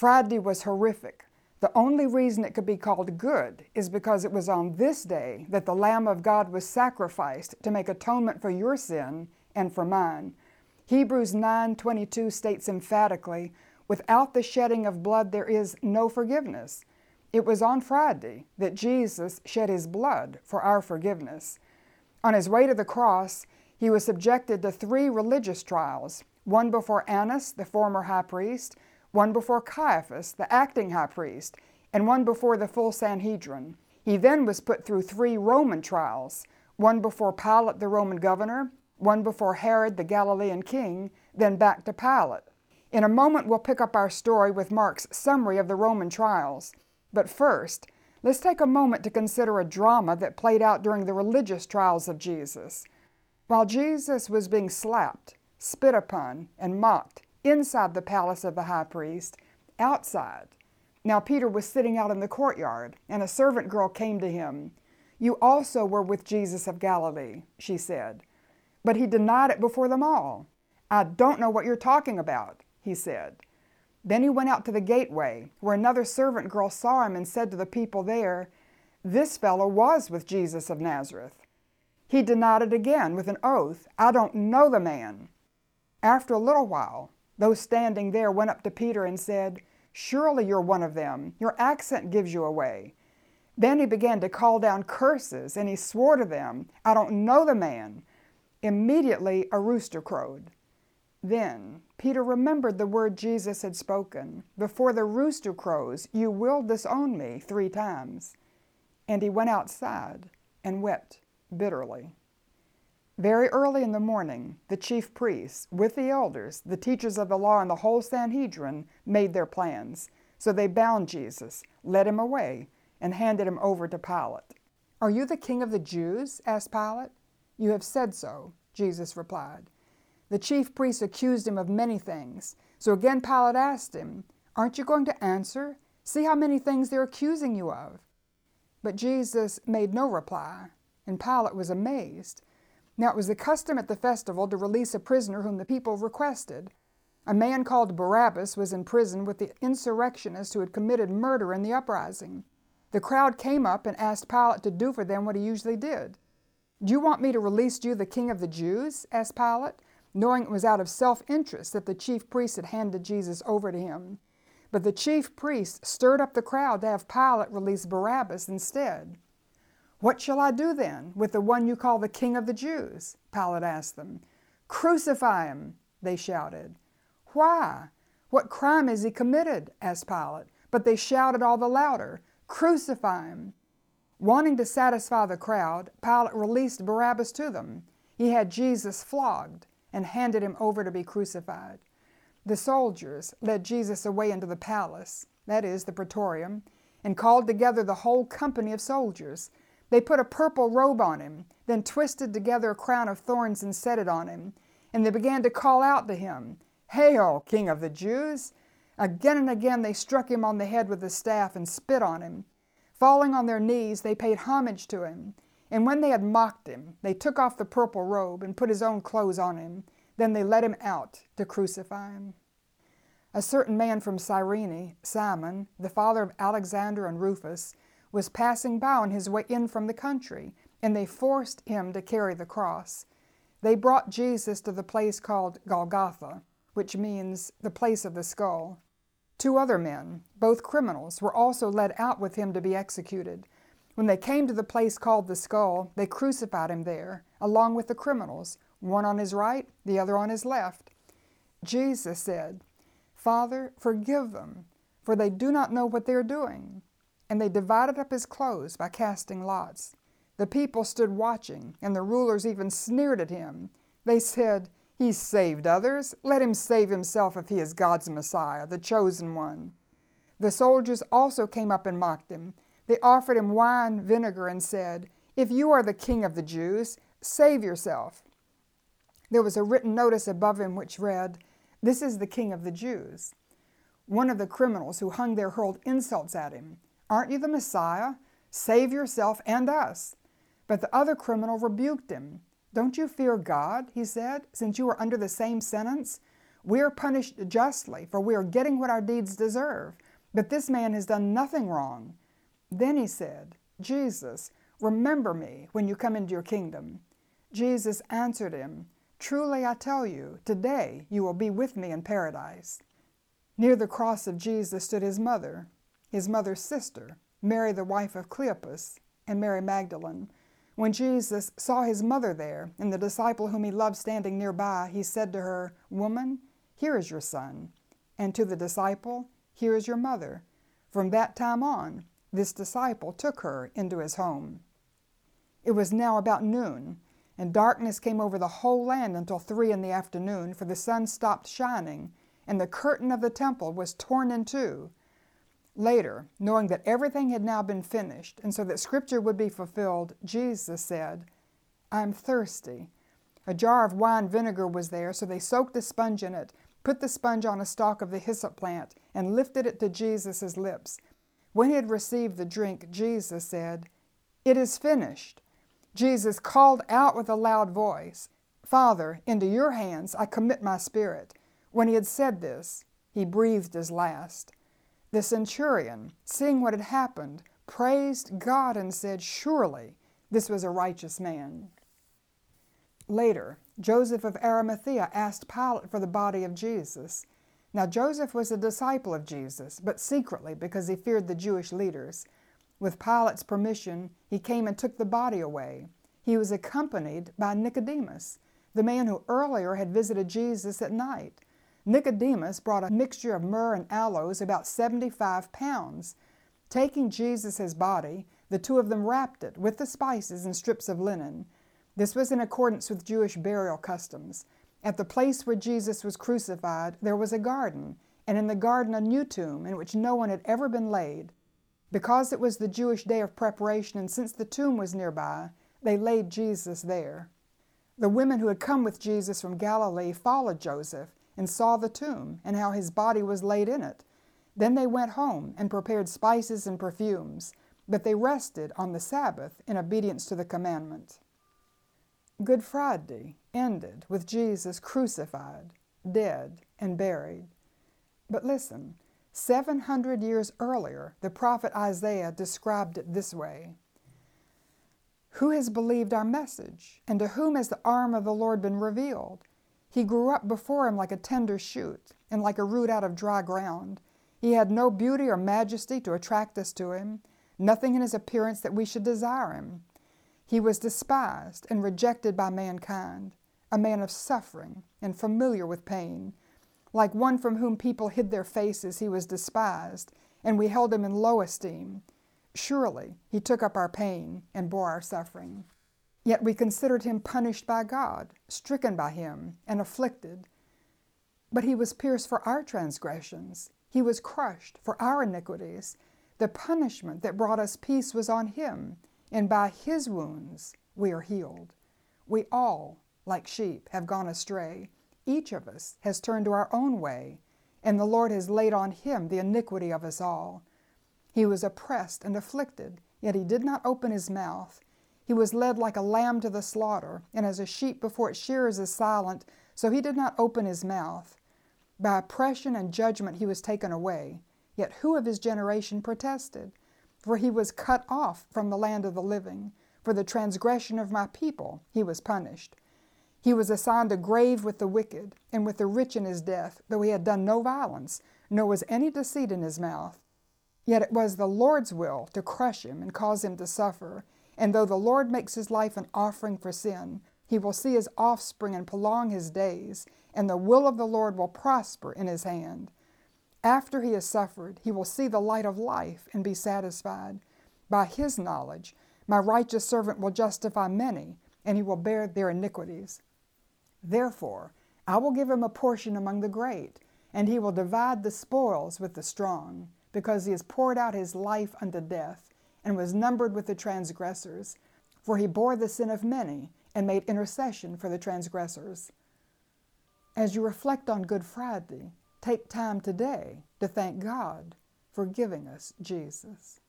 Friday was horrific. The only reason it could be called good is because it was on this day that the Lamb of God was sacrificed to make atonement for your sin and for mine. Hebrews 9:22 states emphatically, without the shedding of blood there is no forgiveness. It was on Friday that Jesus shed his blood for our forgiveness. On his way to the cross, he was subjected to 3 religious trials, one before Annas, the former high priest, one before Caiaphas, the acting high priest, and one before the full Sanhedrin. He then was put through 3 Roman trials, one before Pilate, the Roman governor, one before Herod, the Galilean king, then back to Pilate. In a moment, we'll pick up our story with Mark's summary of the Roman trials. But first, let's take a moment to consider a drama that played out during the religious trials of Jesus. While Jesus was being slapped, spit upon, and mocked inside the palace of the high priest, outside. Now Peter was sitting out in the courtyard, and a servant girl came to him. "You also were with Jesus of Galilee," she said. But he denied it before them all. "I don't know what you're talking about," he said. Then he went out to the gateway, where another servant girl saw him and said to the people there, "This fellow was with Jesus of Nazareth." He denied it again with an oath, "I don't know the man." After a little while, those standing there went up to Peter and said, "Surely you're one of them. Your accent gives you away." Then he began to call down curses, and he swore to them, "I don't know the man." Immediately a rooster crowed. Then Peter remembered the word Jesus had spoken, "Before the rooster crows, you will disown me 3 times." And he went outside and wept bitterly. Very early in the morning, the chief priests, with the elders, the teachers of the law, and the whole Sanhedrin, made their plans. So they bound Jesus, led him away, and handed him over to Pilate. "Are you the king of the Jews?" asked Pilate. "You have said so," Jesus replied. The chief priests accused him of many things. So again Pilate asked him, "Aren't you going to answer? See how many things they're accusing you of." But Jesus made no reply, and Pilate was amazed. Now it was the custom at the festival to release a prisoner whom the people requested. A man called Barabbas was in prison with the insurrectionists who had committed murder in the uprising. The crowd came up and asked Pilate to do for them what he usually did. "Do you want me to release you the king of the Jews?" asked Pilate, knowing it was out of self-interest that the chief priests had handed Jesus over to him. But the chief priests stirred up the crowd to have Pilate release Barabbas instead. "What shall I do then with the one you call the king of the Jews?" Pilate asked them. "Crucify him," they shouted. "Why? What crime has he committed?" asked Pilate. But they shouted all the louder, "Crucify him." Wanting to satisfy the crowd, Pilate released Barabbas to them. He had Jesus flogged and handed him over to be crucified. The soldiers led Jesus away into the palace, that is, the praetorium, and called together the whole company of soldiers. They put a purple robe on him, then twisted together a crown of thorns and set it on him. And they began to call out to him, "Hail, King of the Jews!" Again and again they struck him on the head with a staff and spit on him. Falling on their knees, they paid homage to him. And when they had mocked him, they took off the purple robe and put his own clothes on him. Then they led him out to crucify him. A certain man from Cyrene, Simon, the father of Alexander and Rufus, was passing by on his way in from the country, and they forced him to carry the cross. They brought Jesus to the place called Golgotha, which means the place of the skull. 2 other men, both criminals, were also led out with him to be executed. When they came to the place called the skull, they crucified him there, along with the criminals, one on his right, the other on his left. Jesus said, "Father, forgive them, for they do not know what they are doing." And they divided up his clothes by casting lots. The people stood watching, and the rulers even sneered at him. They said, "He saved others. Let him save himself if he is God's Messiah, the chosen one." The soldiers also came up and mocked him. They offered him wine, vinegar, and said, "If you are the king of the Jews, save yourself." There was a written notice above him which read, "This is the king of the Jews." One of the criminals who hung there hurled insults at him. "Aren't you the Messiah? Save yourself and us." But the other criminal rebuked him. "Don't you fear God," he said, "since you are under the same sentence? We are punished justly, for we are getting what our deeds deserve. But this man has done nothing wrong." Then he said, "Jesus, remember me when you come into your kingdom." Jesus answered him, "Truly I tell you, today you will be with me in paradise." Near the cross of Jesus stood his mother's sister, Mary the wife of Cleopas, and Mary Magdalene. When Jesus saw his mother there, and the disciple whom he loved standing nearby, he said to her, "Woman, here is your son." And to the disciple, "Here is your mother." From that time on, this disciple took her into his home. It was now about noon, and darkness came over the whole land until 3 in the afternoon, for the sun stopped shining, and the curtain of the temple was torn in two. Later, knowing that everything had now been finished, and so that Scripture would be fulfilled, Jesus said, "I am thirsty." A jar of wine vinegar was there, so they soaked a sponge in it, put the sponge on a stalk of the hyssop plant, and lifted it to Jesus' lips. When he had received the drink, Jesus said, "It is finished." Jesus called out with a loud voice, "Father, into your hands I commit my spirit." When he had said this, he breathed his last. The centurion, seeing what had happened, praised God and said, "Surely this was a righteous man." Later, Joseph of Arimathea asked Pilate for the body of Jesus. Now Joseph was a disciple of Jesus, but secretly because he feared the Jewish leaders. With Pilate's permission, he came and took the body away. He was accompanied by Nicodemus, the man who earlier had visited Jesus at night. Nicodemus brought a mixture of myrrh and aloes, about 75 pounds. Taking Jesus' body, the two of them wrapped it with the spices in strips of linen. This was in accordance with Jewish burial customs. At the place where Jesus was crucified, there was a garden, and in the garden a new tomb in which no one had ever been laid. Because it was the Jewish day of preparation, and since the tomb was nearby, they laid Jesus there. The women who had come with Jesus from Galilee followed Joseph and saw the tomb and how his body was laid in it. Then they went home and prepared spices and perfumes, but they rested on the Sabbath in obedience to the commandment. Good Friday ended with Jesus crucified, dead, and buried. But listen, 700 years earlier, the prophet Isaiah described it this way: "Who has believed our message, and to whom has the arm of the Lord been revealed? He grew up before him like a tender shoot, and like a root out of dry ground. He had no beauty or majesty to attract us to him, nothing in his appearance that we should desire him. He was despised and rejected by mankind, a man of suffering and familiar with pain. Like one from whom people hid their faces, he was despised, and we held him in low esteem. Surely he took up our pain and bore our suffering. Yet we considered him punished by God, stricken by him, and afflicted. But he was pierced for our transgressions. He was crushed for our iniquities. The punishment that brought us peace was on him, and by his wounds we are healed. We all, like sheep, have gone astray. Each of us has turned to our own way, and the Lord has laid on him the iniquity of us all. He was oppressed and afflicted, yet he did not open his mouth. He was led like a lamb to the slaughter, and as a sheep before its shearers is silent, so he did not open his mouth. By oppression and judgment he was taken away. Yet who of his generation protested? For he was cut off from the land of the living. For the transgression of my people he was punished. He was assigned a grave with the wicked, and with the rich in his death, though he had done no violence, nor was any deceit in his mouth. Yet it was the Lord's will to crush him and cause him to suffer. And though the Lord makes his life an offering for sin, he will see his offspring and prolong his days, and the will of the Lord will prosper in his hand. After he has suffered, he will see the light of life and be satisfied. By his knowledge, my righteous servant will justify many, and he will bear their iniquities. Therefore, I will give him a portion among the great, and he will divide the spoils with the strong, because he has poured out his life unto death, and was numbered with the transgressors. For he bore the sin of many, and made intercession for the transgressors. As you reflect on Good Friday, take time today to thank God for giving us Jesus.